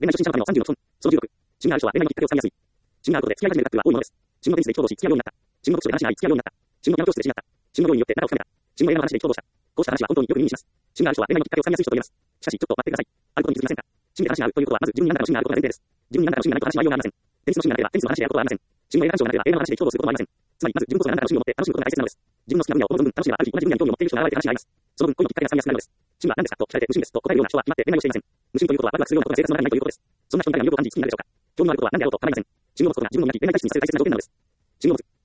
恋愛初心者のための30の基本。その16。自分がある人は恋愛のきっかけをつかみやすい。自分があることで付き合い始めるカップルは多いものです。自分のテニスで共同し付き合うようになった。自分の読書で話し合い付き合うようになった。自分のピアノ教室で知り合った。自分の料理によって仲を深めた。自分の映画の話で共同した。こうした話は本当によく耳にします。自分がある人は恋愛のきっかけをつかみやすい人と言えます。しかし、ちょっと待ってください。あることに気づきませんか？趣味で話し合うということは、まず自分に何らかの趣味があることが前提です。自分に何らかの趣味がないと話し合いようがありません。テニスの趣味がなければテニスの話でやることはありません。自分の映画鑑賞がなければ映画の話で共同することもありません。つまり、まず自分こそが何らかの趣味を持って楽しむことが大切なのです。自分の好きな分野を思う存分楽しめば、ある日同じ分野に興味を持っている人が現れて話し合います。その分、恋のきっかけがつかみやすくなるのです。趣味は何ですかと聞かれて無趣味ですと答えるような人は決まって恋愛をしていません。無趣味ということはワクワクするようなことが生活の中にないということです。そんな人に誰が魅力を感じ好きになるでしょうか？興味のあることは何であろうと構いません。自分の持つことが自分の磨き恋愛体質にさせる大切な条件なのです。自分の持つ